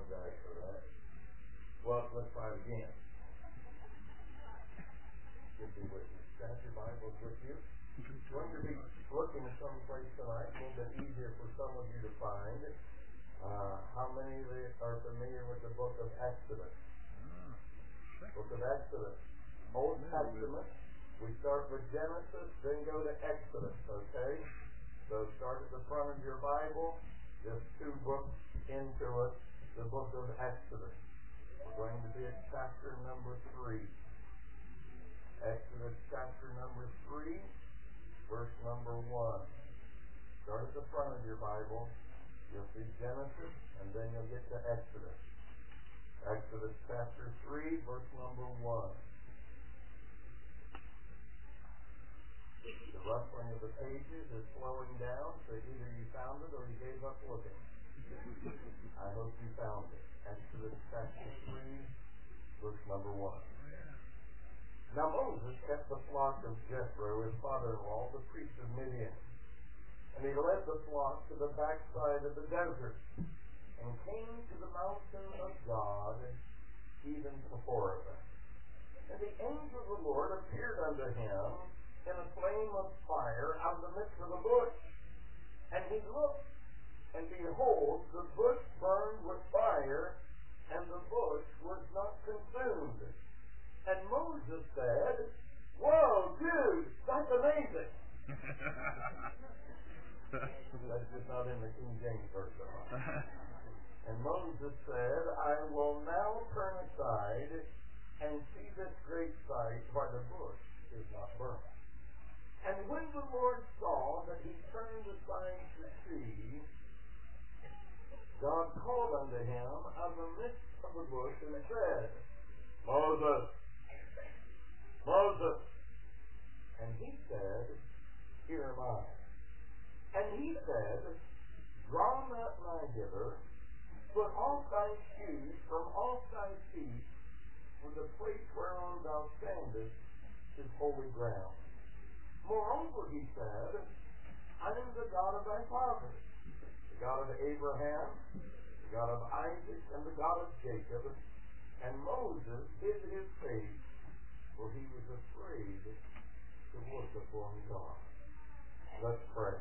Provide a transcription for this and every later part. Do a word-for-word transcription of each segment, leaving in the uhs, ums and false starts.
apologize for that. Well, let's try it again. Good to be with you. Have your Bibles with you. We're going to be looking at some place tonight, a little bit easier for some of you to find. Uh, how many are familiar with the book of Exodus? Book of Exodus. Old Testament. We start with Genesis, then go to Exodus, okay? So start at the front of your Bible, just two books into it, the book of Exodus. We're going to be at chapter number three. Exodus chapter number three, verse number one. Start at the front of your Bible. You'll see Genesis, and then you'll get to Exodus. Exodus chapter three, verse number one. The rustling of the pages is slowing down, so either you found it or you gave up looking. I hope you found it. Exodus chapter three, verse number one. Now Moses kept the flock of Jethro, his father-in-law, the priest of Midian. And he led the flock to the backside of the desert, and came to the mountain of God, even to Horeb. And the angel of the Lord appeared unto him in a flame of fire out of the midst of a bush. And he looked, and behold, the bush burned with fire, and the bush was not consumed. And Moses said, "Whoa, dude, that's amazing." That's just not in the King James Version. And Moses said, "I will now turn aside and see this great sight, why the bush is not burnt." And when the Lord saw that he turned aside to see, God called unto him out of the midst of the bush and said, "Moses, Moses." And he said, "Here am I." And he said, "Draw not nigh hither, put off thy shoes from off thy feet, for the place whereon thou standest is holy ground. Moreover," he said, "I am the God of thy fathers, the God of Abraham, the God of Isaac, and the God of Jacob." And Moses hid his face, for he was afraid to look upon God. Let's pray.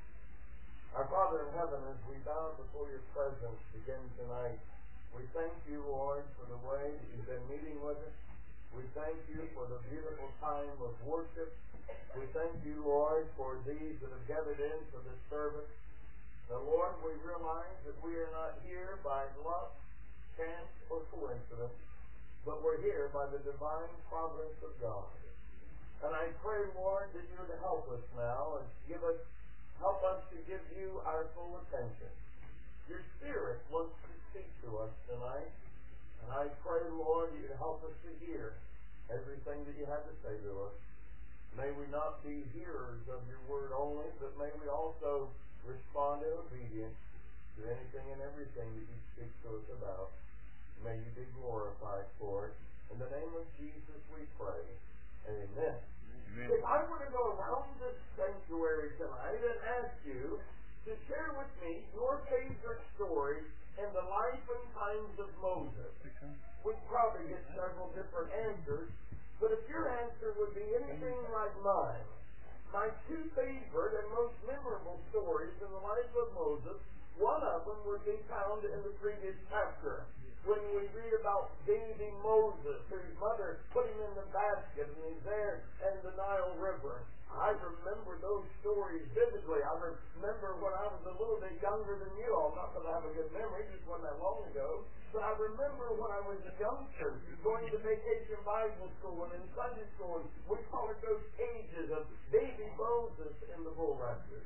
Our Father in heaven, as we bow before your presence again tonight, we thank you, Lord, for the way that you've been meeting with us. We thank you for the beautiful time of worship. We thank you, Lord, for these that have gathered in for this service. Now, Lord, we realize that we are not here by luck, chance, or coincidence, but we're here by the divine providence of God. And I pray, Lord, that you would help us now and give us, help us to give you our full attention. Your Spirit wants to speak to us tonight, and I pray, Lord, that you would help us to hear everything that you have to say to us. May we not be hearers of your word only, but may we also respond in obedience to anything and everything that you speak to us about. May you be glorified for it. In the name of Jesus we pray. Amen. Amen. If I were to go around this sanctuary tonight and ask you to share with me your favorite story in the life and times of Moses, we'd probably get several different answers. But if your answer would be anything like mine, my two favorite and most memorable stories in the life of Moses, one of them would be found in the previous chapter, when we read about baby Moses, whose mother put him in the basket, and he's there in the Nile River. I remember those stories vividly. I remember when I was a little bit younger than you all. Not that I have a good memory, just wasn't that long ago. But I remember when I was a youngster going to vacation Bible school and in Sunday school, we colored those pages of baby Moses in the bulrushes.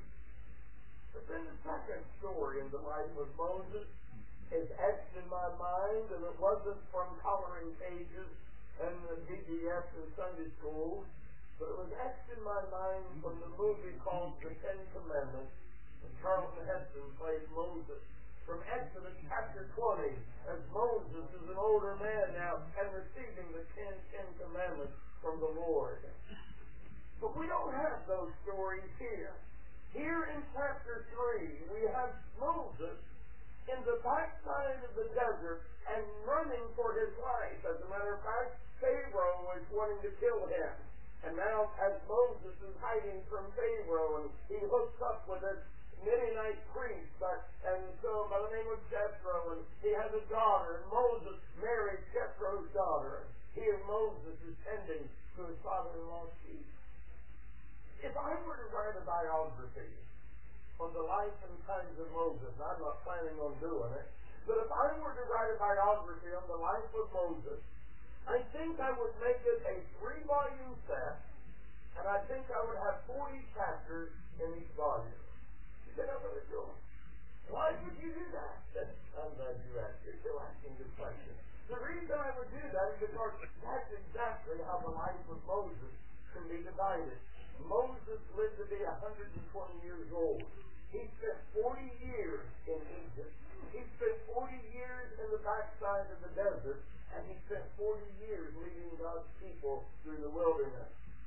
But then the second story in the life of Moses is etched in my mind, and it wasn't from coloring pages and the B B S in Sunday school, but it was etched in my mind from the movie called The Ten Commandments, and Charlton Heston played Moses. From Exodus chapter twenty, as Moses is an older man now and receiving the Ten, Ten Commandments from the Lord. But we don't have those stories here. Here in chapter three, we have Moses in the backside of the desert and running for his life. As a matter of fact, Pharaoh was wanting to kill him. And now, as Moses is hiding from Pharaoh, and he hooks up with this Midianite priest, but, and so by the name of Jethro, and he has a daughter, and Moses marries Jethro's daughter. Here Moses is tending to his father-in-law's sheep. If I were to write a biography on the life and times of Moses, and I'm not planning on doing it, but if I were to write a biography on the life of Moses, I think I would make it a three-volume set, and I think I would have forty chapters in each volume. You say, "That's what we're doing." Why would you do that? I'm glad you asked. You're still asking good questions. The reason I would do that is because that's exactly how the life of Moses can be divided. Moses lived to be one hundred twenty years old. He spent forty years in Egypt. He spent forty years in the backside of the desert, and he spent forty years leading God's people through the wilderness.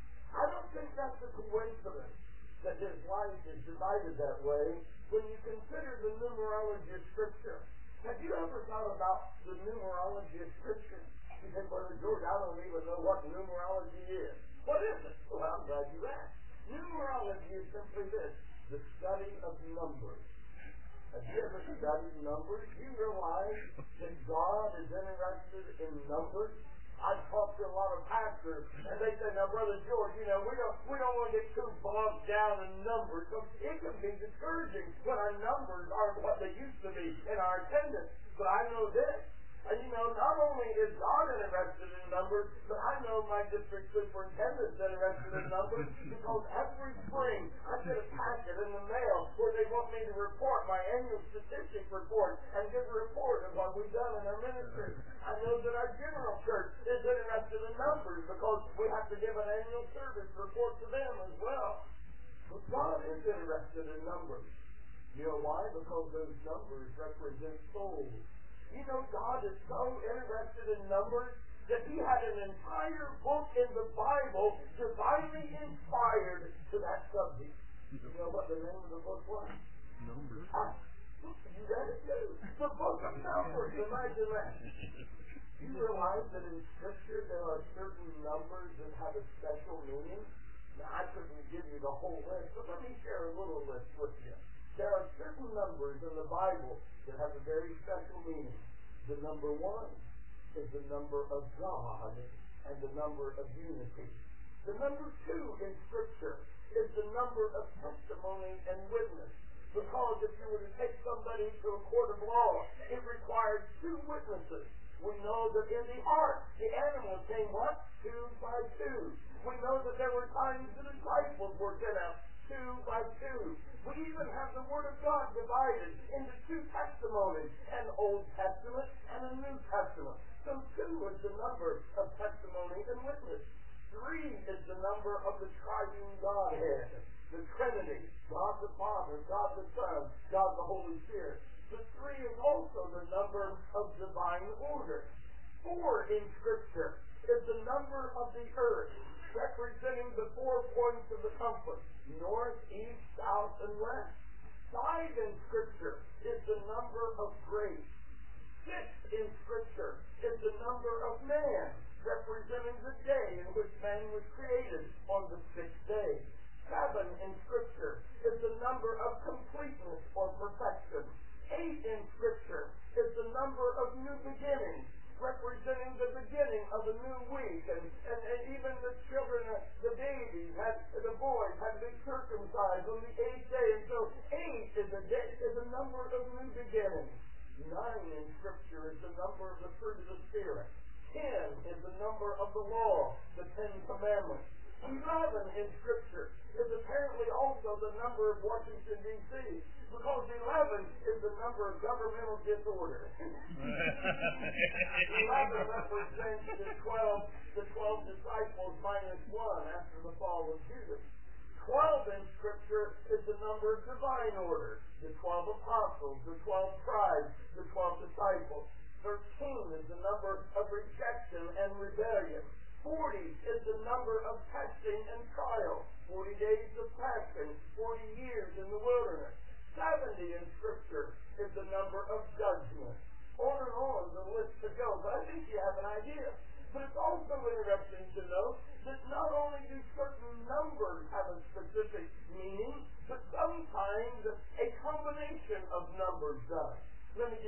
I don't think that's a coincidence that his life is divided that way when you consider the numerology of Scripture. Have you ever thought about the numerology of Scripture? You say, "Brother George, I don't even know what numerology is." What is it? Well, I'm glad you asked. Numerology is simply this: the study of numbers. Have you ever studied numbers? Do you realize that God is interested in numbers? I've talked to a lot of pastors, and they say, "Now, Brother George, you know, we don't we don't want to get too bogged down in numbers, because it can be discouraging when our numbers aren't what they used to be in our attendance." But I know this. And you know, not only is God interested in numbers, but I know my district superintendent's interested in numbers, because every spring I get a packet in the mail where they want me to report my annual statistic report and give a report of what we've done in our ministry. I know that our general church is interested in numbers, because we have to give an annual service report to them as well. But God is interested in numbers. You know why? Because those numbers represent souls. You know, God is so interested in numbers that he had an entire book in the Bible divinely inspired to that subject. You know what the name of the book was? Numbers. Ah, you read it too. The book of Numbers. Imagine that. You realize that in Scripture there are certain numbers that have a special meaning? Now, I couldn't give you the whole list, but let me share a little list with you. There are certain numbers in the Bible that have a very special meaning. The number one is the number of God and the number of unity. The number two in Scripture is the number of testimony and witness. Because if you were to take somebody to a court of law, it required two witnesses. We know that in the ark, the animals came what? Two by two. We know that there were times the disciples were sent out two by two. We even have the Word of God divided into two testimonies, an Old Testament and a New Testament. So two is the number of testimony and witness. Three is the number of the triune Godhead, the Trinity, God the Father, God the Son, God the Holy Spirit. The three is also the number of divine order. Four in Scripture is the number of the earth, representing the four points of the compass: north, east, south, and west. Five in Scripture is the number of grace. Six in Scripture is the number of man, representing the day in which man was created on the sixth day. Seven in Scripture is the number of completeness or perfection. Eight in Scripture is the number of new beginnings, representing the beginning of a new week, and, and, and even the children, uh, the babies, had, the boys had to be circumcised on the eighth day, and so eight is a, day, is a number of new beginnings. Nine in Scripture is the number of the fruit of the Spirit. Ten is the number of the law, the Ten Commandments. Eleven in Scripture is apparently also the number of Washington, D C, because eleven is the number of governmental disorder. Eleven represents the twelve, the twelve disciples minus one after the fall of Judas. Twelve in Scripture is the number of divine order, the twelve apostles, the twelve tribes, the twelve disciples. Thirteen is the number of rejection and rebellion. Forty is the number of testing and trial. Forty days of fasting, forty years in the wilderness. Seventy in Scripture is the number of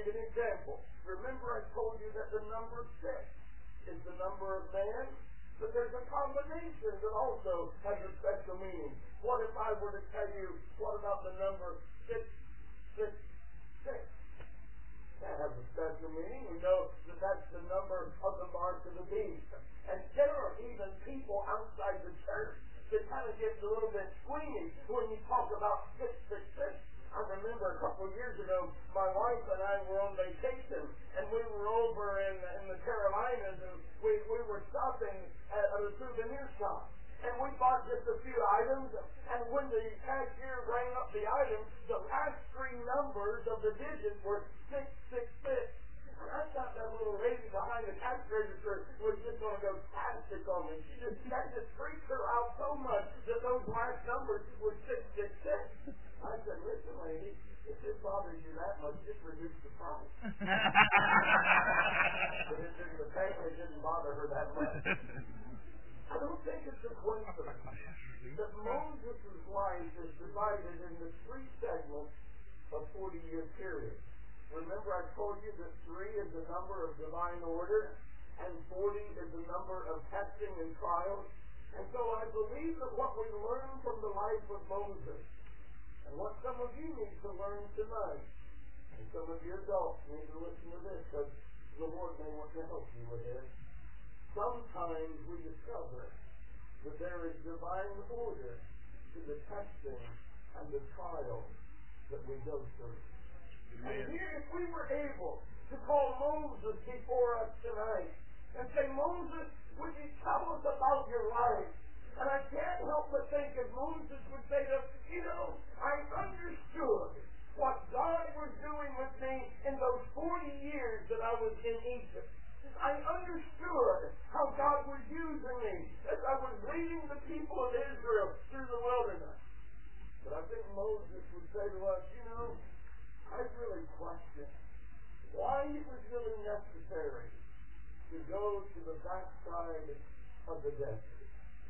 take an example. Remember I told you that the number six is the number of man, but there's a combination that also has a special meaning. What if I were to tell you, what about the number six, six, six? That has a special meaning. We know that that's the number of the mark of the beast. And there are even people outside the church that kind of get a little bit squeamy when you talk about six six six. I remember a couple of years ago, my wife and I were on vacation, and we were over in, in the Carolinas, and we, we were stopping at, at a souvenir shop. And we bought just a few items, and when the cashier rang up the items, the last three numbers of the digits were six six six. And I thought that little lady behind the cash register was just going to go spastic on me. She just, that just freaked her out so much that those last numbers were six six six. I said, listen, lady, if it bothers you that much, just reduce the price. But it didn't, apparently it didn't bother her that much. I don't think it's a coincidence that Moses' life is divided into three segments of forty-year period. Remember I told you that three is the number of divine order, and forty is the number of testing and trials. And so I believe that what we learn from the life of Moses, and what some of you need to learn tonight, and some of you adults need to listen to this, because the Lord may want to help you with this. Sometimes we discover that there is divine order to the testing and the trials that we go through. Amen. And here, if we were able to call Moses before us tonight and say, Moses, would you tell us about your life? And I can't help but think if Moses would say to us, you know, I understood what God was doing with me in those forty years that I was in Egypt. I understood how God was using me as I was leading the people of Israel through the wilderness. But I think Moses would say to us, you know, I really question why it was really necessary to go to the backside of the desert.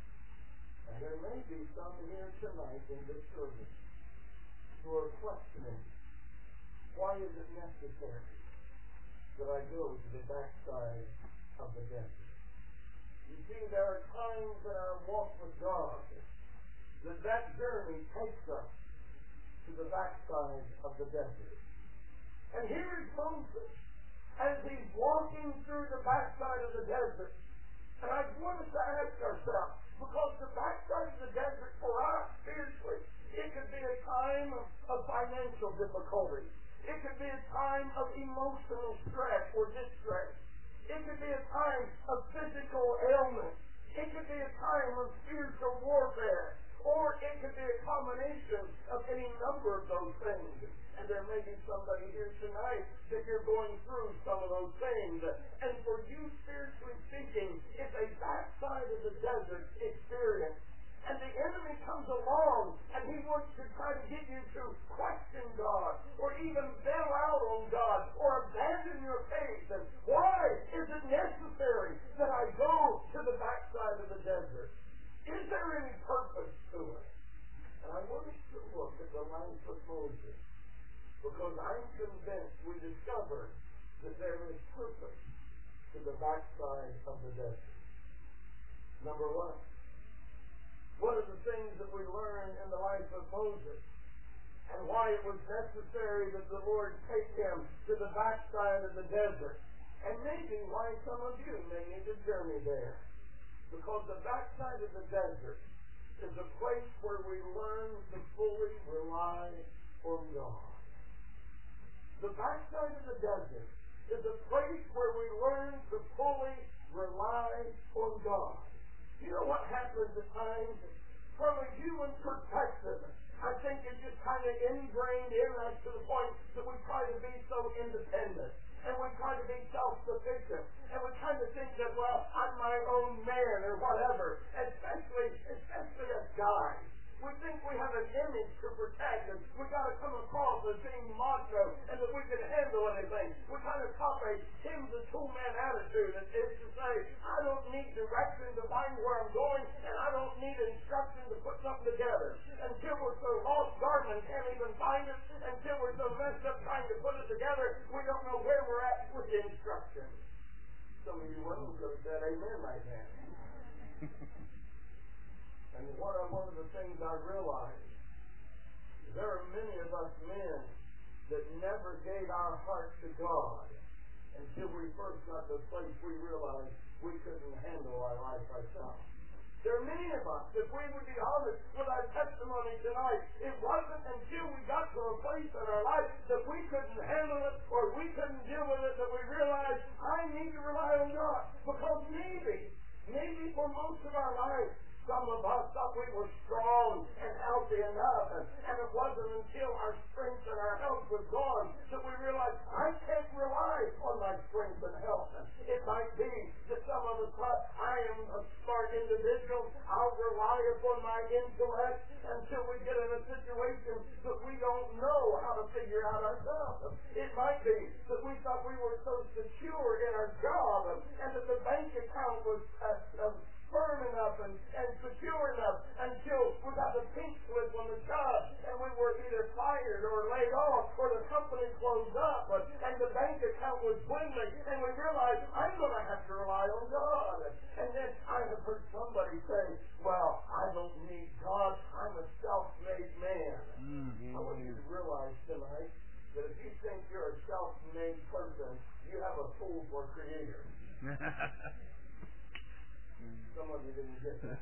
And there may be some here tonight in this service who are questioning, why is it necessary that I go to the backside of the desert? You see, there are times in our walk with God that that journey takes us to the backside of the desert. And here is Moses as he's walking through the backside of the desert. And I want us to ask ourselves, because the backside of the desert for us, spiritually, it could be a time of, of financial difficulty. It could be a time of emotional stress or distress. It could be a time of physical ailment. It could be a time of spiritual warfare. Or it could be a combination of any number of those things. And there may be somebody here tonight that you're going through some of those things. And for you, spiritually speaking, it's a backside of the desert experience. And the enemy comes along and he wants to try to get you to question God or even bail out on God or abandon your faith. And why is it necessary that I go to the backside of the desert? Is there any purpose to it? And I want us to look at the life of Moses, because I'm convinced we discover that there is purpose to the backside of the desert. Number one, what are the things that we learn in the life of Moses and why it was necessary that the Lord take him to the backside of the desert, and maybe why some of you may need to journey there? Because the backside of the desert is a place where we learn to fully rely on God. The backside of the desert is a place where we learn to fully rely on God. You know what happens at times? From a human perspective, I think it's just kind of ingrained in us to the point that we try to be so independent. And we try to be self-sufficient. And we kind of think that, well, I'm my own man or whatever. Especially, especially as guys. We think we have an image to protect, and we've got to come across as being macho and that we can handle anything. We kind of cop a Tim the Toolman attitude. It is to say, I don't need direction to find where I'm going, and I don't need instruction to put something together. Until we're so lost, Garmin can't even find it. Until we're so messed up trying to put it together, we don't know with instruction. Some of you women could have said amen right now. And what I, one of the things I realized, there are many of us men that never gave our heart to God until we first got to the place we realized we couldn't handle our life ourselves. There are many of us, if we would be honest with our testimony tonight, it wasn't until we got to a place in our life that we couldn't handle it or we couldn't deal with it that we realized I need to rely on God. Because maybe, maybe for most of our life, some of us thought we were strong and healthy enough, and, and it wasn't until our strength and our health was gone that we realized I can't rely on my strength and health. And it might be that some of us thought I am a smart individual, I'll rely upon my intellect until we get in a situation that we don't know how to figure out ourselves. It might be that we thought we were so secure in our job and, and that the bank account was uh, uh, firm enough and, and secure enough until we got the pink slip on the job and we were either fired or laid off or the company closed up but, and the bank account was dwindling and we realized I'm going to have to rely on God. And then I have heard somebody say, well, I don't need God, I'm a self-made man. Mm-hmm. I want you to realize tonight that if you think you're a self-made person, you have a fool for a creator. Some of you didn't get that.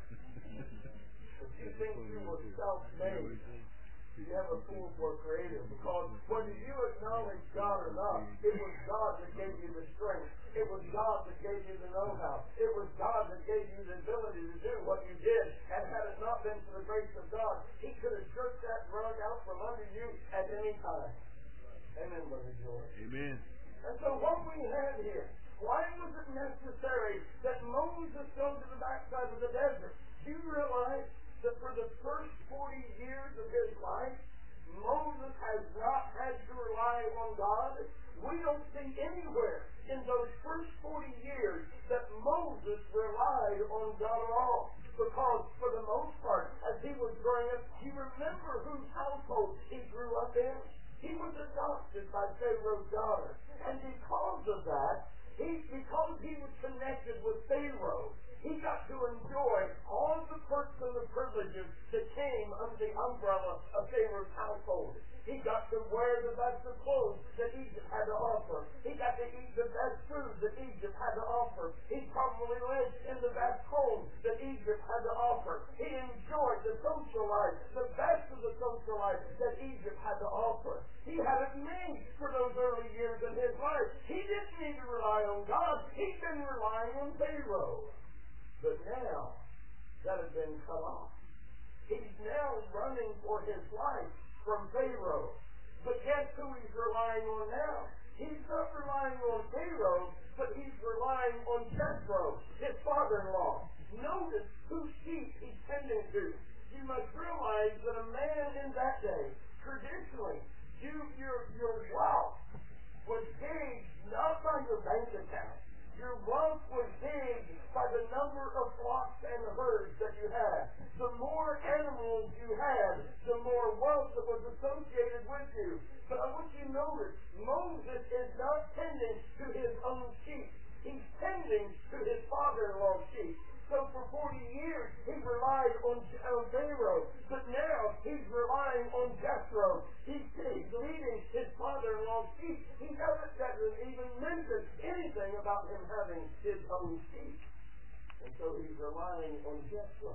If you think you were self-made, you have a fool for a creator. Because whether you acknowledge God or not, it was God that gave you the strength. It was God that gave you the know-how. It was God that gave you the ability to do what you did. And had it not been for the grace of God, He could have jerked that rug out from under you at any time. Amen, Brother George. Amen. And so what we have here, why was it necessary that Moses go to the backside of the desert? Do you realize that for the first forty years of his life, Moses has not had to rely on God? We don't see anywhere in those first forty years that Moses relied on God at all. Because for the most part, as he was growing up, you remember whose household he grew up in? He was adopted by Pharaoh's daughter. And because of that, he, because he was connected with Pharaoh, he got to enjoy all the perks and the privileges that came under the umbrella of Pharaoh's household. He got to wear the best of clothes that Egypt had to offer. He got to eat the best food that Egypt had to offer. He probably lived in the best home that Egypt had to offer. He enjoyed the social life, the best of the social life that Egypt had to offer. He had it made for those early years in his life. He didn't need to rely on God. He'd been relying on Pharaoh. But now, that has been cut off. He's now running for his life from Pharaoh. But guess who he's relying on now? He's not relying on Pharaoh, but he's relying on Jethro, his father-in-law. Notice whose sheep he's tending to. You must realize that a man in that day, traditionally, you, your, your wealth was gauged not by your bank account. Your wealth was gauged by the number of flocks and herds that you had. The more animals you had, the more wealth that was associated with you. But I want you to notice, Moses is not tending to his own sheep. He's tending to his father-in-law's sheep. So for forty years, he relied on, on Pharaoh. But now, he's relying on Jethro. He's, he's leading his father-in-law's sheep. He doesn't, doesn't even mention anything about him having his own sheep. And so he's relying on Jethro.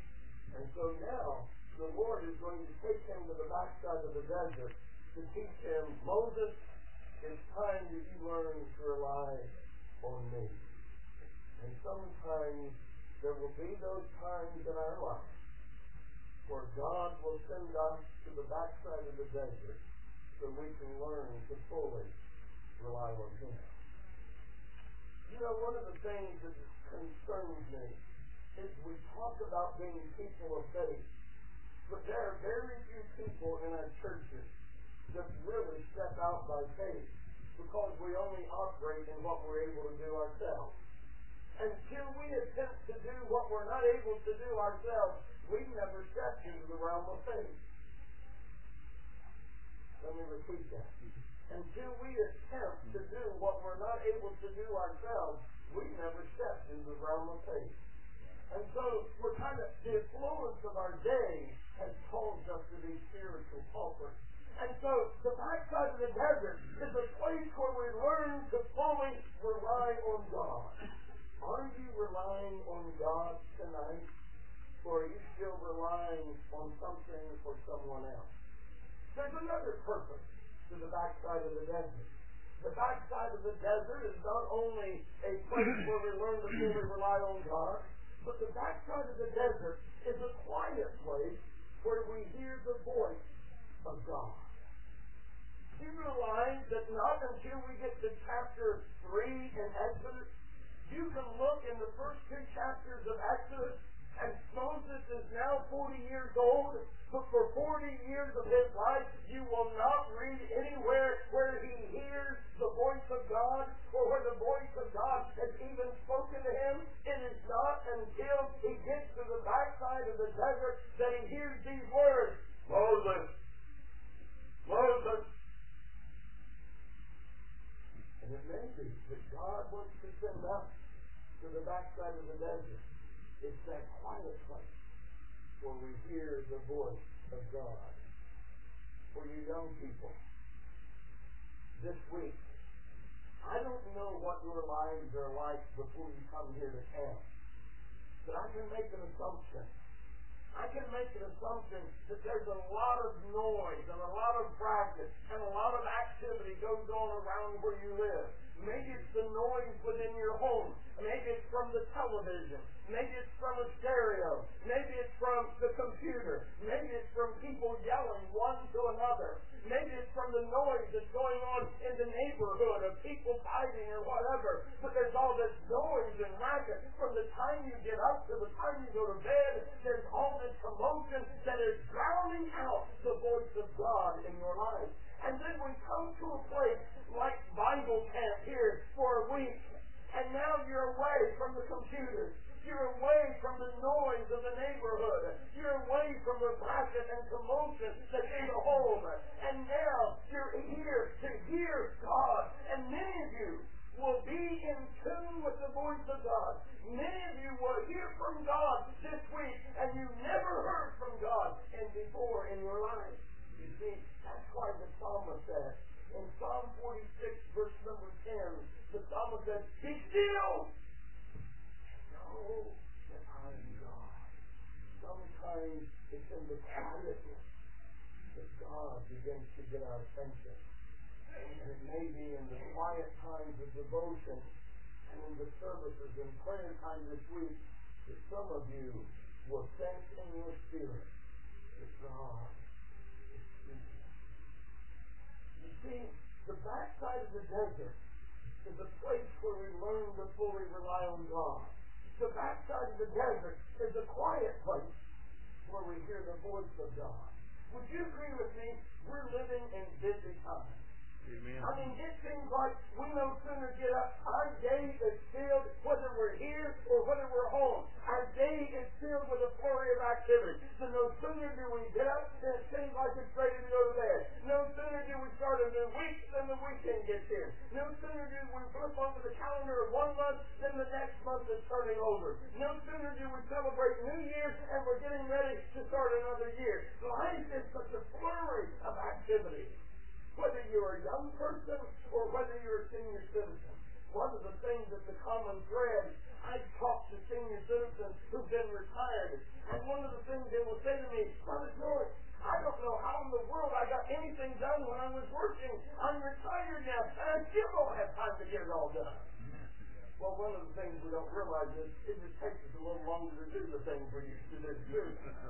And so now, the Lord is going to take him to the backside of the desert to teach him, Moses, it's time that you learn to rely on me. And sometimes there will be those times in our life where God will send us to the backside of the desert so we can learn to fully rely on Him. You know, one of the things that concerns me is we talk about being people of faith, but there are very few people in our churches that really step out by faith because we only operate in what we're able to do ourselves. Until we attempt to do what we're not able to do ourselves, we never step into the realm of faith. Let me repeat that. Until we attempt to do what we're not to fully rely on God. Are you relying on God tonight? Or are you still relying on something or someone else? There's another purpose to the backside of the desert. The backside of the desert is not only a place where we learn to fully rely on God, but the backside of the desert is a quiet place where we hear the voice of God. Do you realize that not until we get to chapter three in Exodus, you can look in the first two chapters of Exodus, and Moses is now forty years old, but for forty years of his life, you will not read anywhere where he hears the voice of God, or where the voice of God has even spoken to him. It is not until he gets to the backside of the desert that he hears these words, Moses, Moses. And it may be that God wants to send us to the backside of the desert. It's that quiet place where we hear the voice of God. For you young people, this week, I don't know what your lives are like before you come here to camp, but I can make an assumption. I can make an assumption that there's a lot of noise and a lot of practice and a lot of activity goes on around where you live. Maybe it's the noise within your home. Maybe it's from the television. Maybe it's from a stereo. Maybe it's from the computer. Maybe it's from people yelling one to another. Maybe it's from the noise that's going on in the neighborhood of people fighting or whatever. But there's all this noise and racket. From the time you get up to the time you go to bed, there's all this commotion that is drowning out the voice of God in your life. And then we come to a place like Bible camp here for a week, and now you're away from the computers. You're away from the noise of the neighborhood. You're away from the racket and commotion that's in the home. And now you're here to hear God. And many of you will be in tune with the voice of God. Many of you will hear from God this week, and you never heard from God and before in your life. You see, that's why the psalmist said, in Psalm forty-six, verse number ten, the psalmist says, be still! Know that I am God. Sometimes it's in the quietness that God begins to get our attention. And it may be in the quiet times of devotion and in the services and prayer time this week that some of you will sense in your spirit that God is speaking. You see, the backside of the desert is a place where we learn to fully rely on God. The backside of the desert is a quiet place where we hear the voice of God. Would you agree with me? We're living in busy times. Amen. I mean, it seems like we no sooner get up, our day is filled, whether we're here or whether we're home, our day is filled with a flurry of activity. So no sooner do we get up, then it seems like it's ready to go to bed. No sooner do we start a new week than the weekend gets here. No sooner do we flip over the calendar of one month than the next month is turning over. No sooner do we celebrate New Year's and we're getting ready to start another year. Life is such a flurry of activity. Whether you're a young person or whether you're a senior citizen, one of the things that's a common thread, I've talked to senior citizens who've been retired, and one of the things they will say to me, Brother George, I don't know how in the world I got anything done when I was working. I'm retired now, and I still don't have time to get it all done. Well, one of the things we don't realize is it just takes us a little longer to do the things we used to do, too.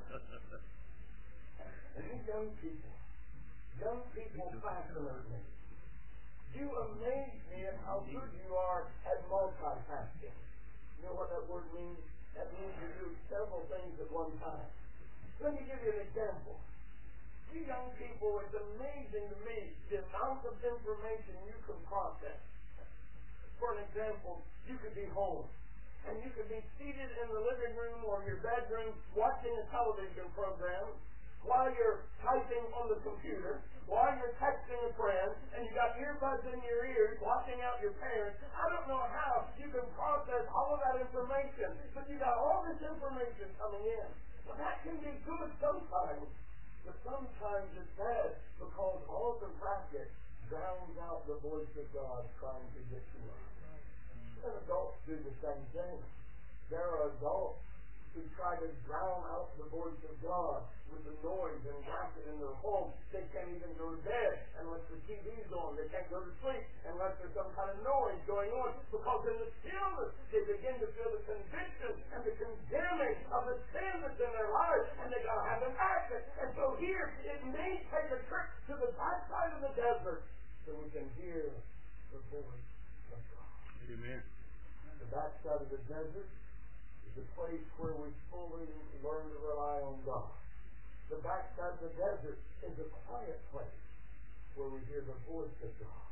And these young people, Young people fascinate me. You amaze me at how good you are at multitasking. You know what that word means? That means you do several things at one time. Let me give you an example. You young people, it's amazing to me the amount of information you can process. For an example, you could be home, and you could be seated in the living room or your bedroom watching a television program, while you're typing on the computer, while you're texting a friend, and you got earbuds in your ears, watching out your parents. I don't know how you can process all of that information, but you got all this information coming in. Well, that can be good sometimes, but sometimes it's bad because all the racket drowns out the voice of God trying to get to us. And adults do the same thing. There are adults who try to drown out the voice of God with the noise and racket in their home. They can't even go to bed unless the T V's on. They can't go to sleep unless there's some kind of noise going on. Because in the stillness, they begin to feel the conviction and the condemning of the sin that's in their lives, and they got to have them acted. And so here, it may take a trip to the backside of the desert so we can hear the voice of God. Amen. The backside of the desert is a place where we fully learn to rely on God. The backside of the desert is a quiet place where we hear the voice of God.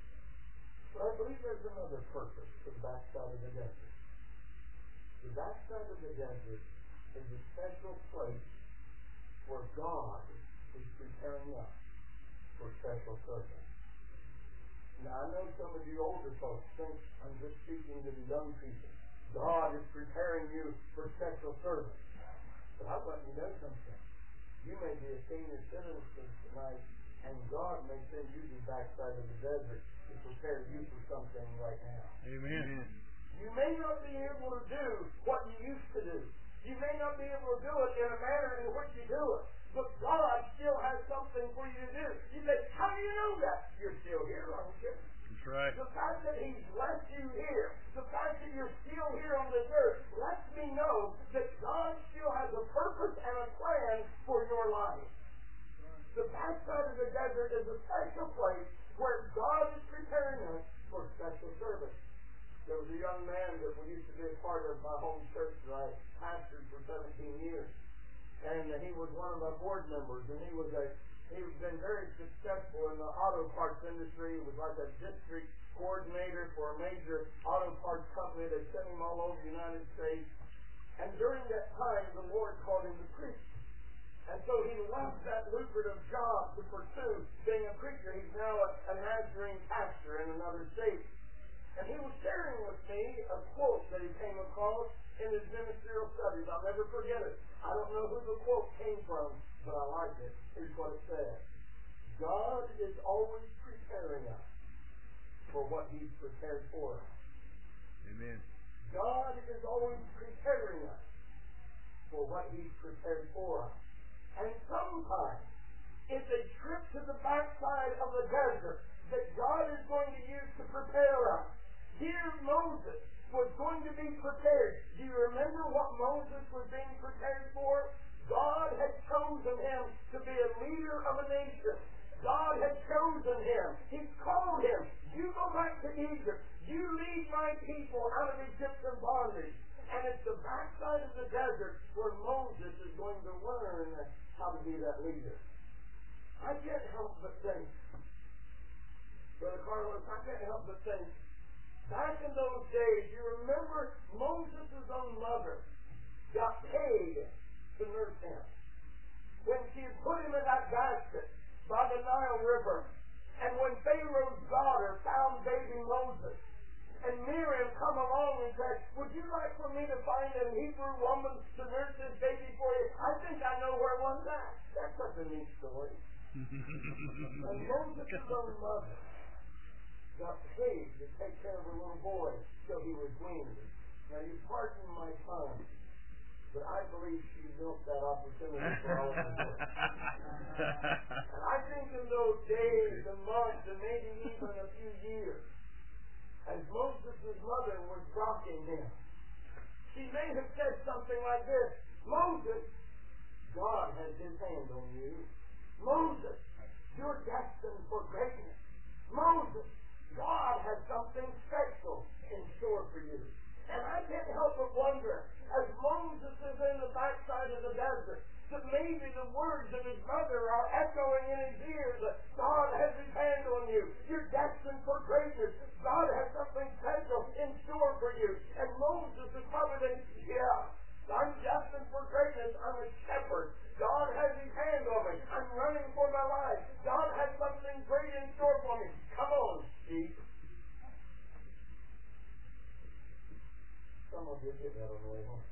But I believe there's another purpose to the backside of the desert. The backside of the desert is a special place where God is preparing us for special service. Now, I know some of you older folks think I'm just speaking to the young people. God is preparing you for special service. But I'll let you know something. You may be a senior citizen tonight, and God may send you to the backside of the desert to prepare you for something right now. Amen. You may not be able to do what you used to do. You may not be able to do it in a manner in which you do it. But God still has something for you to do. You say, how do you know that? You're still here, aren't you? That's right. The fact that He's left you here, the fact that you're still here on this earth, lets me know that God still has a purpose and a plan for your life. The backside of the desert is a special place where God is preparing us for special service. There was a young man that we used to be a part of my home church that I pastored for seventeen years. And he was one of my board members, and he was a he's been very successful in the auto parts industry. He was like a district coordinator for a major auto parts company. They sent him all over the United States. And during that time, the Lord called him to preach. And so he left that lucrative job to pursue being a preacher. He's now a, a Nazarene pastor in another state. And he was sharing with me a quote that he came across in his ministerial studies. I'll never forget it. I don't know who the quote came from, but I like it. Here's what it says. God is always preparing us for what He's prepared for us. Amen. God is always preparing us for what He's prepared for us. And sometimes it's a trip to the backside of the desert that God is going to use to prepare us. Here Moses was going to be prepared. Do you remember what Moses was being prepared for? God had chosen him to be a leader of a nation. God had chosen him. He called him. You go back to Egypt. You lead my people out of Egyptian bondage. And it's the backside of the desert where Moses is going to learn how to be that leader. I can't help but think, Brother Carlos, I can't help but think, back in those days, you remember Moses' own mother got paid to nurse him. When she had put him in that basket by the Nile River, and when Pharaoh's daughter found baby Moses, and Miriam come along and said, would you like for me to find a Hebrew woman to nurse this baby for you? I think I know where one's at. That's such a neat story. And Moses' own mother got paid to take care of her little boy till he was weaned. Now you pardon my tongue, but I believe she milked that opportunity for all of us. And I think in those days and months and maybe even a few years, as Moses' mother was rocking him, she may have said something like this, Moses, God has His hand on you. Moses, you're destined for greatness. Moses, God has something special in store for you. And I can't help but wonder, as Moses is in the backside of the desert, that maybe the words of his mother are echoing in his ears, that God has His hand on you. You're destined for greatness. God has something special in store for you. And Moses is probably thinking, yeah, I'm destined for greatness. I'm a shepherd. God has His hand on me. I'm running for my life. God has something great in store for me. Come on, sheep. Some of you get that on the way home.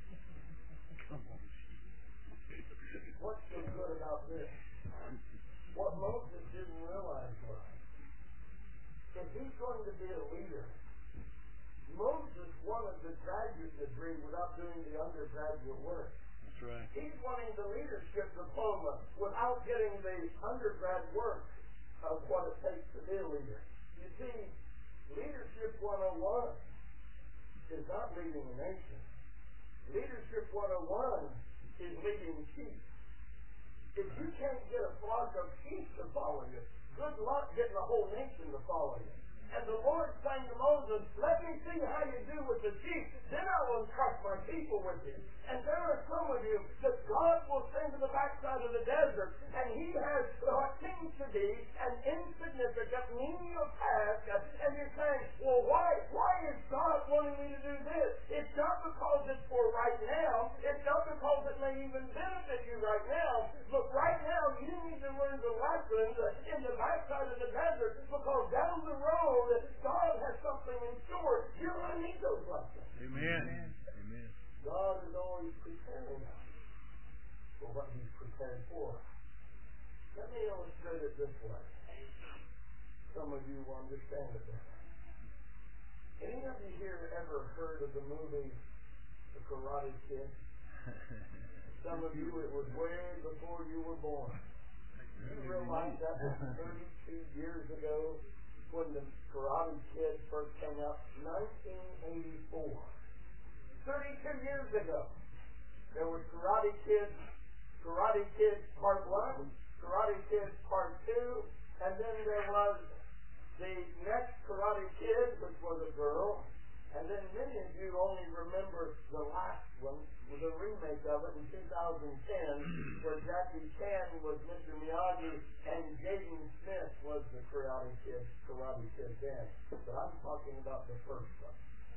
Come on. What's so good about this? what Moses didn't realize was, if he's going to be a leader, Moses wanted the graduate degree without doing the undergraduate work. That's right. He's wanting the leadership diploma without getting the undergrad work of what it takes to be a leader. You see, Leadership one oh one is not leading a nation. Leadership one oh one is leading sheep. If you can't get a flock of sheep to follow you, good luck getting a whole nation to follow you. And the Lord saying to Moses, let me see how you do with the sheep, then I will entrust my people with you. And there are some of you that God will send to the backside of the desert, and He has what seems to be an insignificant, menial task, and you're saying, well, why, why is God wanting me to do this? It's not because it's for right now. It's not because it may even benefit you right now. But right now, you need to learn the lessons in the backside of the desert, because down the road, God has something in store. You're going to need those lessons. Amen. Amen. God is always preparing us for what He's prepared for us. Let me illustrate it this way. Some of you will understand it better. Any of you here ever heard of the movie The Karate Kid? Some of you, it was way before you were born. You realize that was thirty-two years ago when the Karate Kid first came out? nineteen eighty-four. thirty-two years ago. There was Karate Kid, Karate Kid Part one, Karate Kid Part two, and then there was the next Karate Kid, which was a girl, and then many of you only remember the last one, with a remake of it in two thousand ten, where Jackie Chan was Mister Miyagi and Jaden Smith was the Karate Kid, Karate Kid then. But I'm talking about the first one.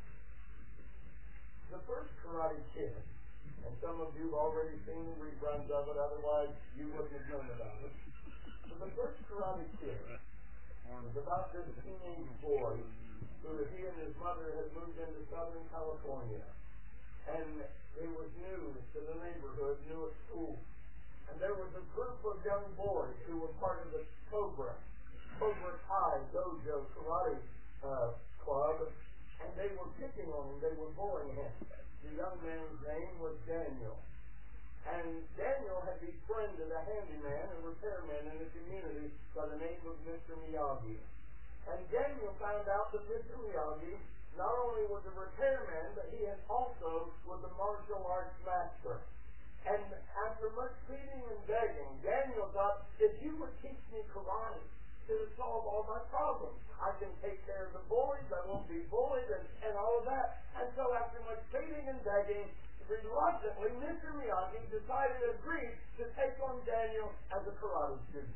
The first Karate Kid, and some of you have already seen reruns of it, otherwise you wouldn't have known about it. But the first Karate Kid was about this teenage boy who he and his mother had moved into Southern California. And he was new to the neighborhood, new at school. And there was a group of young boys who were part of the Cobra, Cobra Kai Dojo Karate uh, Club, and they were picking on him, they were bullying him. The young man's name was Daniel. And Daniel had befriended a handyman, a repairman in the community by the name of Mister Miyagi. And Daniel found out that Mister Miyagi not only was a repairman, but he had also was a martial arts master. And after much pleading and begging, Daniel thought, if you would teach me karate, it would solve all my problems. I can take care of the bullies, I won't be bullied, and, and all of that. And so after much pleading and begging, reluctantly, Mister Miyagi decided to agree to take on Daniel as a karate student.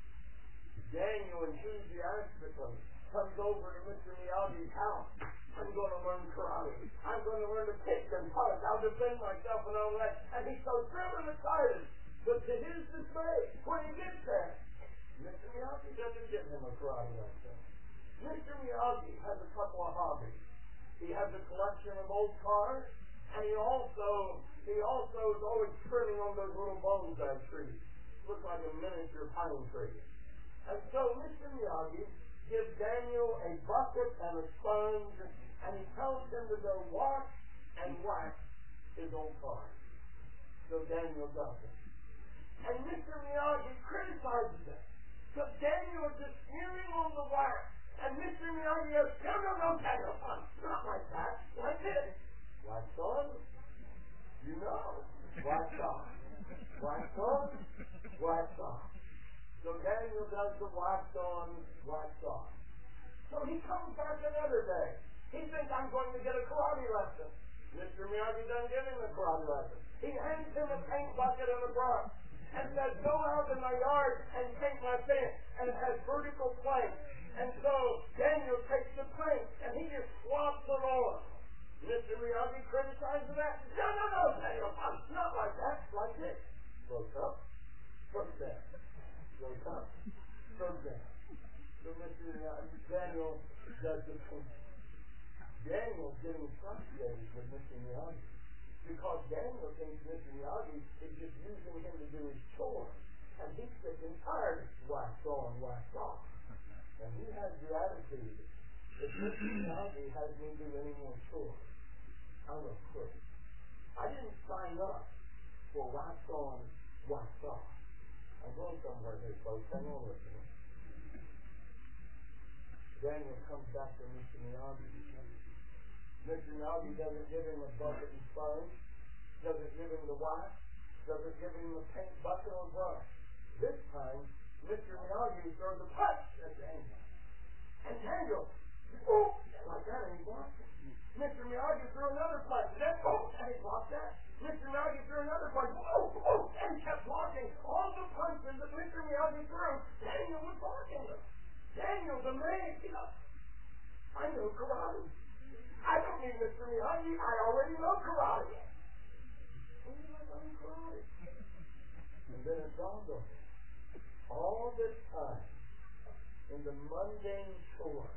Daniel enthusiastically comes over to Mister Miyagi's house. I'm going to learn karate. I'm going to learn to kick and punch. I'll defend myself and all that. And he's so thrilled and excited. But to his dismay, when he gets there, Mister Miyagi doesn't give him a karate lesson. Mister Miyagi has a couple of hobbies. He has a collection of old cars, and he also he also is always trimming on those little bonsai trees. Looks like a miniature pine tree. And so Mister Miyagi gives Daniel a bucket and a sponge, and he tells him to go wash and wax his old car. So Daniel does it. And Mister Miyagi criticizes him. So Daniel is just smearing on the wax. And Mister Miyagi goes, no, no, no, Daniel, not like that. Like this. Wax on? You know. Wax on. Wax on? Wax on. So Daniel does the wax on, wax off. So he comes back another day. He thinks, I'm going to get a karate lesson. Mister Miyagi doesn't give him a karate lesson. He hands him a paint bucket and a brush and says, go out in my yard and paint my fence. And it has vertical planks. And so Daniel takes the plank and he just swaps it on. Mister Miyagi criticizes that. No, no, no, Daniel, not like that. Like this. Goes up, goes down. Goes up, goes down. So Mister Miyagi, Daniel does the painting. Daniel's getting frustrated with Mister Miyagi because Daniel thinks Mister Miyagi is just using him to do his chores. And he's sick and tired of wax on, wax off. And he has the attitude that Mister Miyagi has me do any more chores. I'm a quit. I didn't sign up for wax on, wax off. I'm going somewhere here, folks. Hang on with me. Daniel comes back to Mister Miyagi. Mister Miyagi doesn't give him a bucket and sponge, doesn't give him the wax, doesn't give him the paint bucket or brush. This time, Mister Miyagi throws a punch at Daniel. And Daniel, oh, like that, and he blocked it. Mister Miyagi threw another punch, and then, oh, and he blocked that. Mister Miyagi threw another punch, oh, oh, and he kept blocking. All the punches that Mister Miyagi threw, Daniel was blocking them. Daniel's amazed. He goes, I know karate. I don't need Mister Miyagi. I already know karate. And he's like, I'm karate. And then it dawned on him. All this time, in the mundane chores,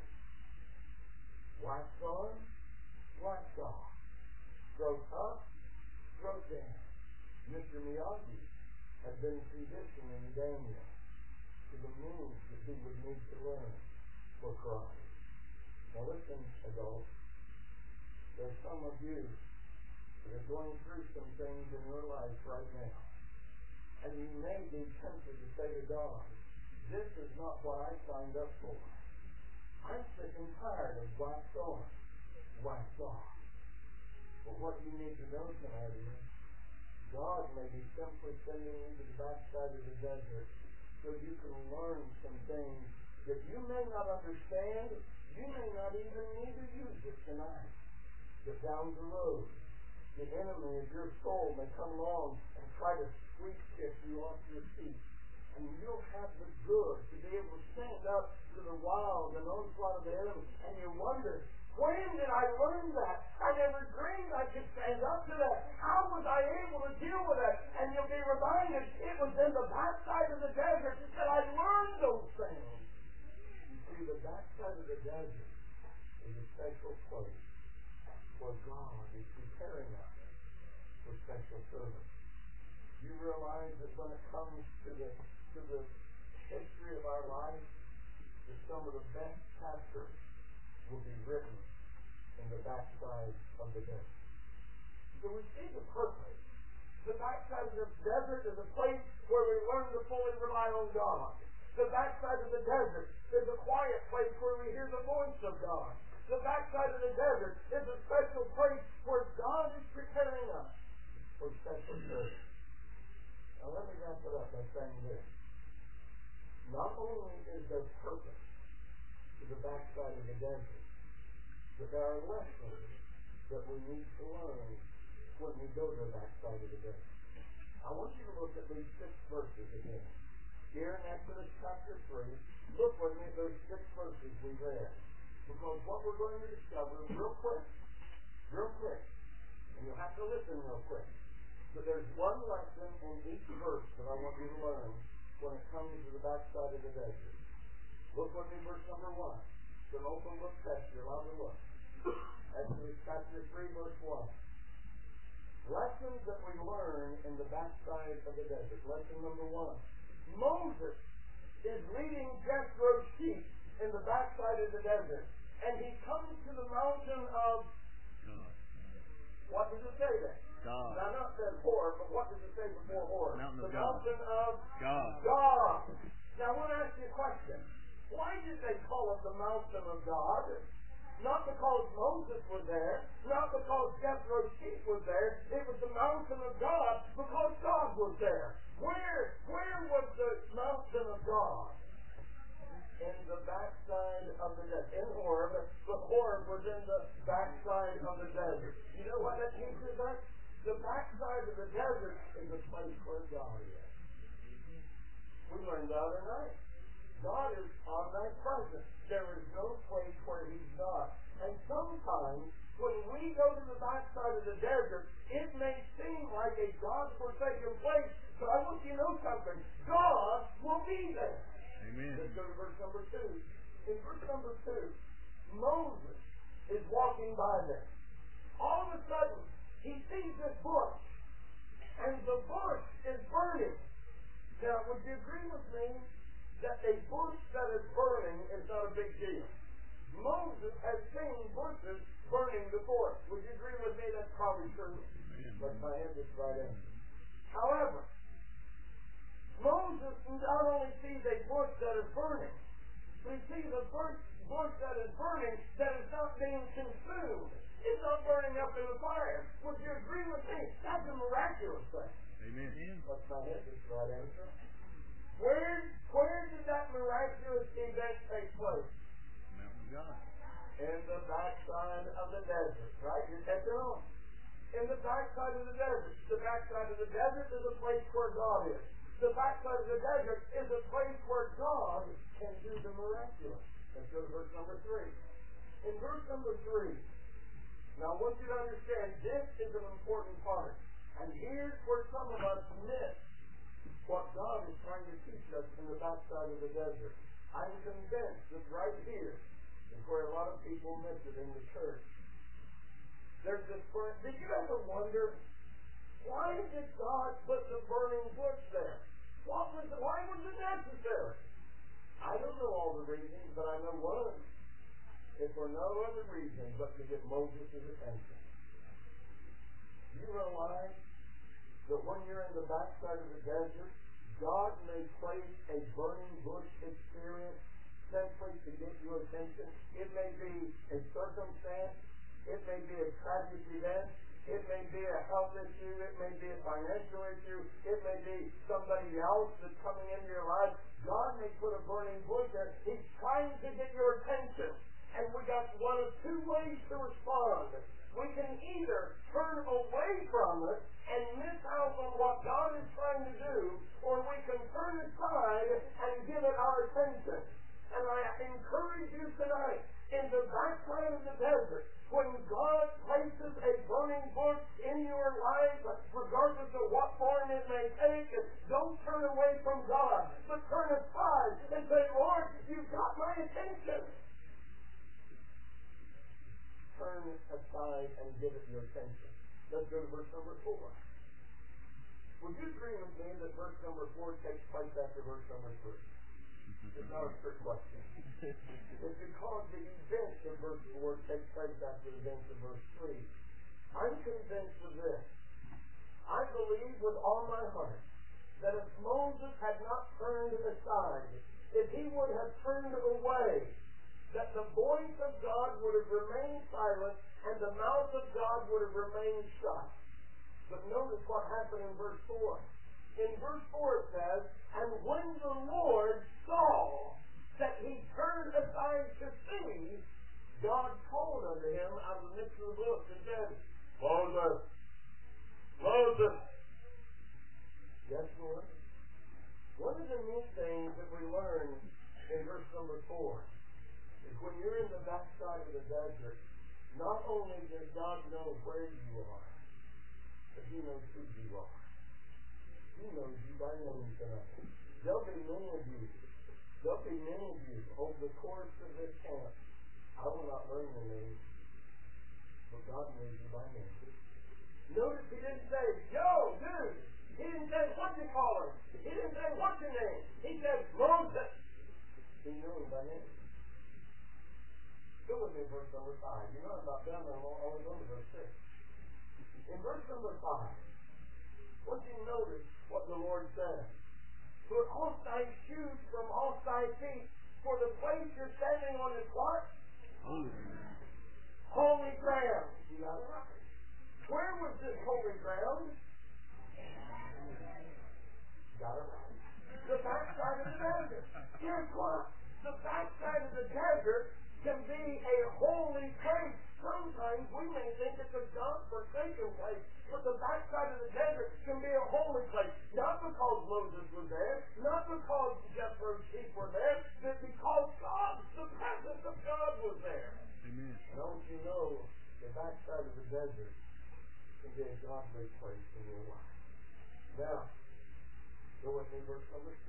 wax on, wax off, stroke up, stroke down, Mister Miyagi had been conditioning Daniel to the moves that he would need to learn for karate. Now listen, adults, there's some of you that are going through some things in your life right now. And you may be tempted to say to God, this is not what I signed up for. I'm sick and tired of wax on, wax off. But what you need to know tonight is, God may be simply sending you to the backside of the desert so you can learn some things that you may not understand, you may not even need to use it tonight. But down the road, the enemy of your soul may come along and try to sweep kick you off your feet. And you'll have the good to be able to stand up to the wild and onslaught of the enemy. And you wonder, when did I learn that? I never dreamed I could stand up to that. How was I able to deal with that? And you'll be reminded, it was in the backside of the desert that I learned those things. You see, the backside of the desert is a special place where God is preparing us for special service. You realize that when it comes to the to the history of our life, that some of the best chapters will be written in the backside of the desert. So we see the purpose. The backside of the desert is a place where we learn to fully rely on God. The backside of the desert is a quiet place where we hear the voice of God. The backside of the desert is a special place where God is preparing us for special service. Now let me wrap it up by saying this. Not only is there purpose to the backside of the desert, but there are lessons that we need to learn when we go to the backside of the desert. I want you to look at these six verses again. Here in Exodus chapter three, look with me at those six verses we read. Because what we're going to discover real quick, real quick, and you'll have to listen real quick, but there's one lesson in each verse that I want you to learn when it comes to the backside of the desert. Look with me, verse number one. It's an open book test. You're allowed to look. Exodus chapter three, verse one. Lessons that we learn in the backside of the desert. Lesson number one. Moses is leading Jethro's sheep in the backside of the desert. And he comes to the mountain of God. What does it say there? God. Now not said Horeb, but what does it say before Horeb? Mountain the of God. mountain of God. God. Now I want to ask you a question. Why did they call it the mountain of God? Not because Moses was there, not because Jethro's sheep was there. It was the mountain of God because God was there. Where, where was the mountain of God? In the backside of the desert. In Horeb, but Horeb was in the backside of the desert. You know what that teaches us? The backside of the desert is a place where God is. We learned the other night. God is omnipresent. There is no place where He's not. And sometimes, when we go to the backside of the desert, it may seem like a God-forsaken place, but I want you to know something. God will be there. Amen. Let's go to verse number two. In verse number two, Moses is walking by there. All of a sudden, he sees this bush, and the bush is burning. Now, would you agree with me that a bush that is burning is not a big deal? Moses has seen bushes burning before. Would you agree with me that's probably true? Let my hand just right in. However, Moses not only sees a bush that is burning, but he sees a bush, bush that is burning that is not being consumed. It's not burning up in the fire. Would you agree with me? That's a miraculous thing. Amen. Let my hand just right answer. Where, where did that miraculous event take place? Mountain of God. In the backside of the desert, right? You're catching on. In the backside of the desert. The backside of the desert is a place where God is. The backside of the desert is a place where God can do the miraculous. Let's go to verse number three. In verse number three, now I want you to understand this is an important part. And here's where some of us miss what God is trying to teach us in the backside of the desert. I'm convinced that right here is where a lot of people miss it in the church. There's this burn. Did you ever wonder, why did God put the burning bush there? What was the, why was it necessary? I don't know all the reasons, but I know one of them. If for no other reason but to get Moses' attention. You realize that when you're in the backside of the desert, God may place a burning bush experience simply to get your attention. It may be a circumstance. It may be a tragic event. It may be a health issue. It may be a financial issue. It may be somebody else that's coming into your life. God may put a burning bush there. He's trying to get your attention. And we got one of two ways to respond. We can either turn away from it and miss out on what God is trying to do, or we can turn aside and give it our attention. And I encourage you tonight, in the backside of the desert, when God places a burning bush in your life, regardless of what form it may take, don't turn away from God, but turn aside and say, Lord, you've got my attention. Turn aside and give it your attention. Let's go to verse number four. Would you agree with me that verse number four takes place after verse number three? It's not a trick question. It's because the events of verse four take place after the events of verse three. I'm convinced of this. I believe with all my heart that if Moses had not turned aside, if he would have turned away, that the voice of God would have remained silent and the mouth of God would have remained shut. But notice what happened in verse four. In verse four it says, and when the Lord saw that he turned aside to see, God called unto him out of the midst of the bush and said, Moses, Moses. Yes, Lord. One of the neat things that we learn in verse number four is when you're in the backside of the desert, not only does God know where you are, but he knows who you are. He knows you by name tonight. There'll be many of you, there'll be many of you over the course of this camp. I will not learn your name, but God knows you by name. Notice he didn't say, yo, dude. He didn't say, what you call him? He didn't say, what's your name? He said, Moses. He knew him by name. Go with me in verse number five. You know I'm about done, I'm only going to verse six. In verse number five, once you notice what the Lord says, put off thy shoes from off thy feet, for the place you're standing on is what? Holy. Holy ground. You got it right. Where was this holy ground? Got it right. The backside of the desert. Guess what? The backside of the desert can be a holy place. Sometimes we may think it's a God-forsaken place, but the backside of the desert can be a holy place. Not because Moses was there, not because Jethro's sheep were there, but because God, the presence of God was there. Amen. Don't you know the backside of the desert can be a godly place in your life? Now, go with me, verse number six.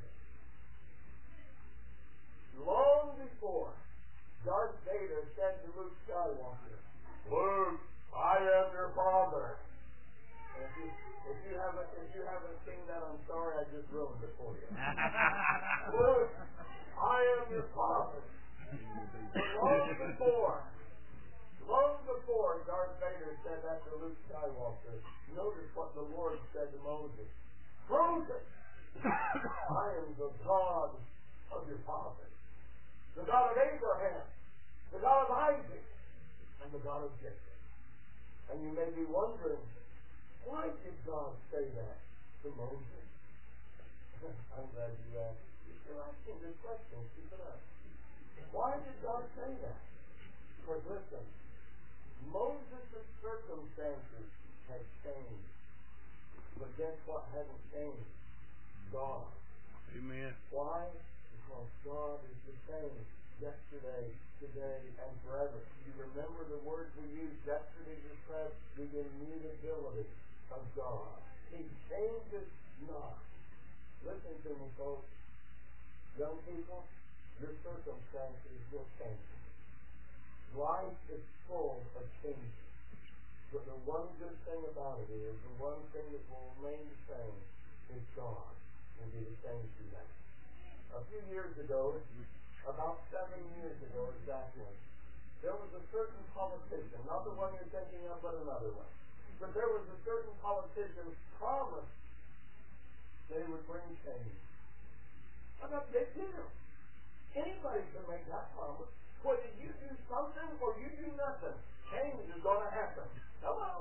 Long before Darth Vader said to Luke Skywalker, Luke, I am your father. And if you, if you have a, if you haven't seen that, I'm sorry, I just ruined it for you. Look, I am your Father. Long before, long before Darth Vader said that to Luke Skywalker, notice what the Lord said to Moses. Moses, I am the God of your father, the God of Abraham, the God of Isaac, and the God of Jacob. And you may be wondering, why did God say that to Moses? I'm glad you asked. You're asking good questions. Keep it up. Why did God say that? Because listen, Moses' circumstances had changed. But guess what hadn't changed? God. Amen. Why? Because God is the same yesterday, today, and forever. You remember the words we used yesterday described the immutability of God. He changes not. Listen to me, folks. Young people, your circumstances will change. Life is full of changes. But the one good thing about it is, the one thing that will remain the same is God will be the same through that. A few years ago, about seven years ago exactly, there was a certain politician, not the one you're thinking of, but another one. But there was a certain politician promised that he would bring change. What a big deal. Anybody can make that promise. Whether you do something or you do nothing, change is going to happen. Hello?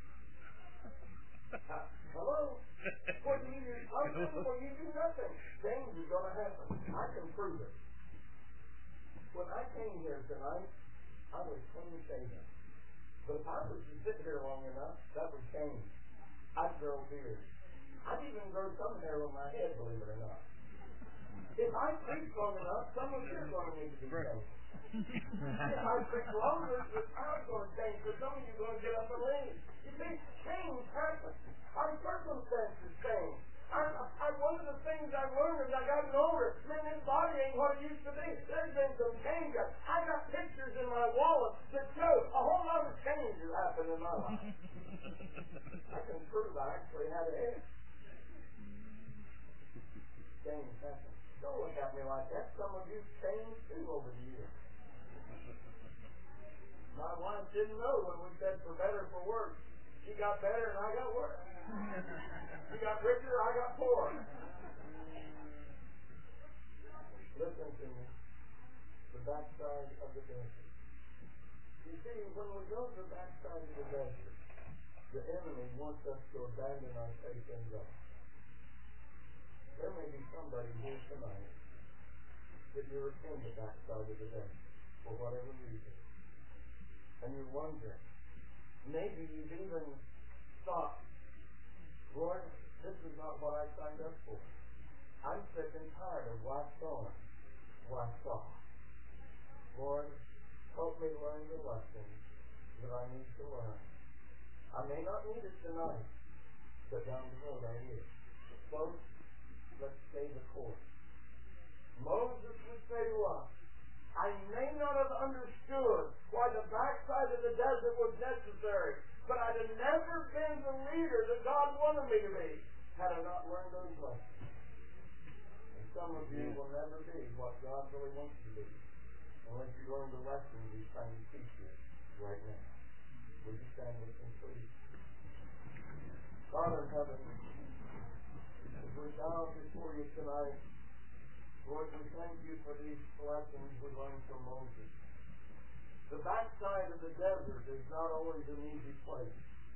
Uh, hello? Whether you do something or you do nothing, change is going to happen. I can prove it. When I came here tonight, I was clean shaven. But if I was to sit here long enough, that would change. I'd grow beard. I'd even grow some hair on my head, believe it or not. If I preach long enough, some of you are going to need to be changed. If I preach longer, the crowd's going to change, but some of you are going to get up and leave. You see, change happens. Our circumstances change. I, I, one of the things I learned as I got older, man, this body ain't what it used to be. There's been some change. I got pictures in my wallet that show a whole lot of change has happened in my life. I can prove I actually had a head. Change happened. Don't look at me like that. Some of you changed too over the years. My wife didn't know when we said for better for worse. She got better and I got worse. She got richer, I got poor. Listen to me. The backside of the desert. You see, when we go to the backside of the desert, the enemy wants us to abandon our faith in God. There may be somebody here tonight that you're in the backside of the desert for whatever reason. And you're wondering, maybe you've even thought, Lord, this is not what I signed up for. I'm sick and tired of waxed on, waxed off. Lord, help me learn the lessons that I need to learn. I may not need it tonight, but down the road I will. Folks, let's stay the course. Moses would say to us, I may not have understood why the backside of the desert was necessary, but I'd have never been the leader that God wanted me to be had I not learned those lessons. And some of you will never be what God really wants you to be unless you learn the lessons He's trying to teach you right now. Would you stand with me, please? Father in heaven, as we bow before you tonight, Lord, we thank you for these lessons we learned from Moses. The backside of the desert is not always an easy place,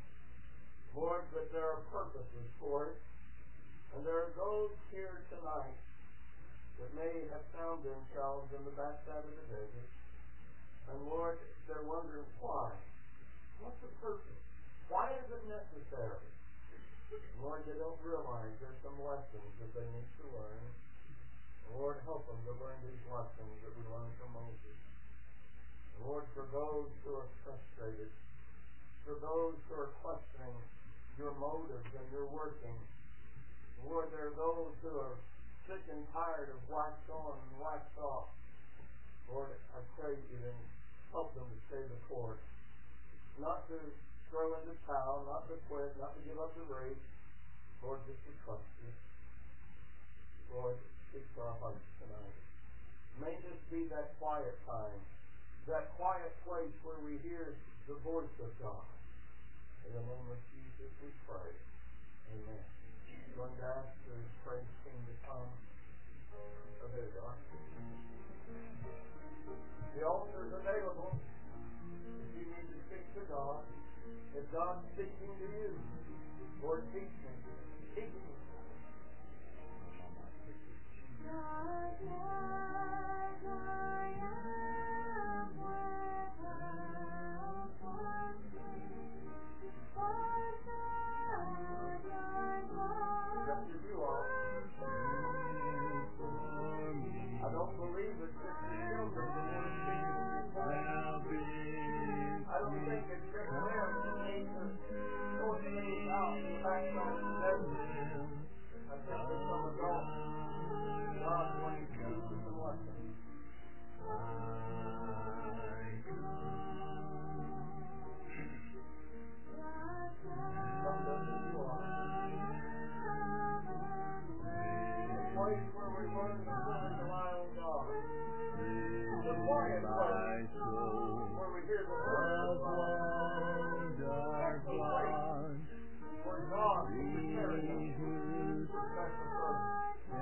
Lord, but there are purposes for it. And there are those here tonight that may have found themselves in the backside of the desert. And Lord, they're wondering why. What's the purpose? Why is it necessary? Lord, they don't realize there's some lessons that they need to learn. Lord, help them to learn these lessons that we learned from Moses. Lord, for those who are frustrated, for those who are questioning your motives and your working, Lord, there are those who are sick and tired of wax on and wax off. Lord, I pray you then help them to stay the course, not to throw in the towel, not to quit, not to give up the race, Lord, just to trust you. Lord, speak to our hearts tonight. May this be that quiet time, that quiet place where we hear the voice of God. In the name of Jesus we pray. Amen. I'm going to ask the praise team to come. Oh, there you are. The altar is available if you need to speak to God. If God's speaking to you, Lord, teach me. Teach me. God, yes, I am without one thing, but that thy love just as you are. I don't believe it's just the children that want to speak to you. I don't think it's just them that need to sort things out in the backside of the desert. I think there's some adults. God wanting to teach us some lessons. Come just as you are. The place where we learn to fully rely on God. The quiet place where we hear the voice of God. That's the place where God is preparing us for special service.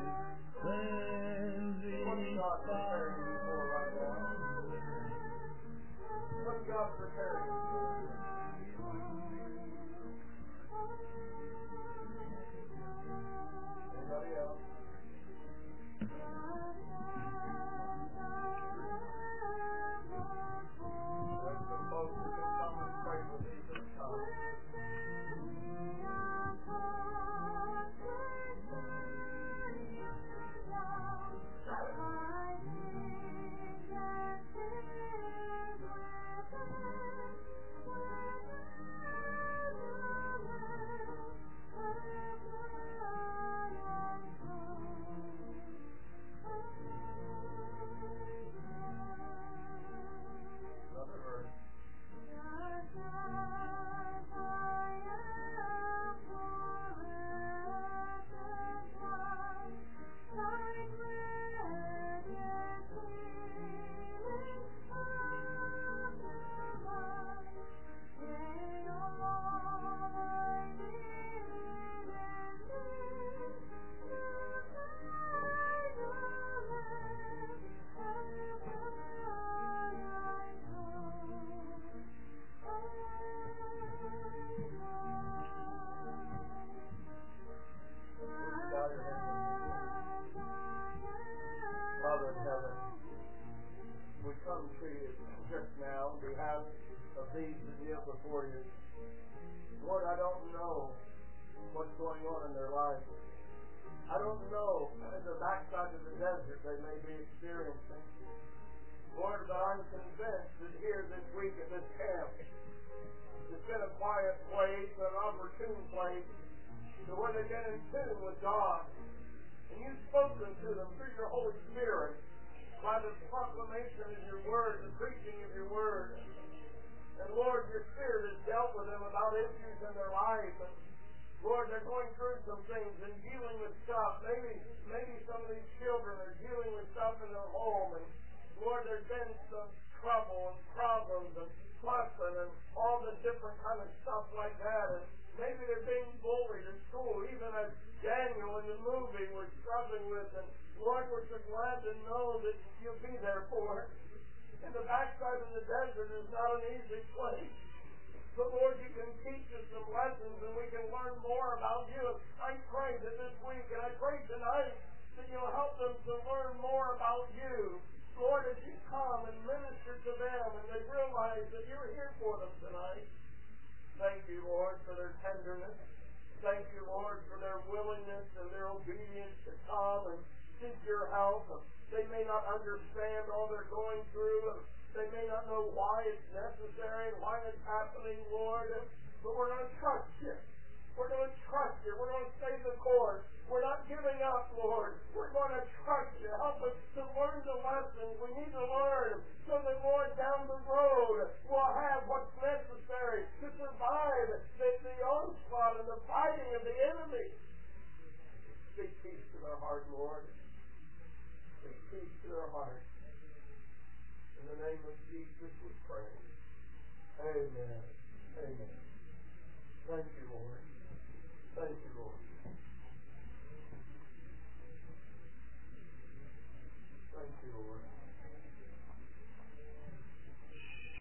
What's God preparing you for right now? What's God preparing you for? Anybody else? There's some folks that can come and pray with you this time. Another verse. Father in heaven, we come to you just now on behalf of these that kneel before you. Lord, I don't know what's going on in their life. I don't know the backside of the desert they may be experiencing. Lord, but I'm convinced that here this week at this camp, it's been a quiet place, an opportune place, to where they've been in tune with God. And you've spoken to them through your Holy Spirit by the proclamation of your word, the preaching of your word. And Lord, your Spirit has dealt with them about issues in their life. And Lord, they're going through some things and dealing with stuff. Maybe maybe some of these children are dealing with stuff in their home. And Lord, there's been some trouble and problems and fussing and all the different kind of stuff like that. And maybe they're being bullied in school, even as Daniel in the movie was struggling with. And Lord, we're so glad to know that you'll be there for it. And the backside of the desert is not an easy place. But Lord, you can teach us some lessons and we can learn more about you. I pray that this week, and I pray tonight, that you'll help them to learn more about you. Lord, as you come and minister to them and they realize that you're here for them tonight. Thank you, Lord, for their tenderness. Thank you, Lord, for their willingness and their obedience to come and seek your help. They may not understand all they're going through, and they may not know why it's necessary and why it's happening, Lord, but we're going to trust you. We're going to trust you. We're going to stay the course. We're not giving up, Lord. We're going to trust you. Help us to learn the lessons we need to learn so that, Lord, down the road we'll have what's necessary to survive the, the onslaught and the fighting of the enemy. our heart, Lord. Speak peace to our hearts. In the name of Jesus we pray. Amen. Amen.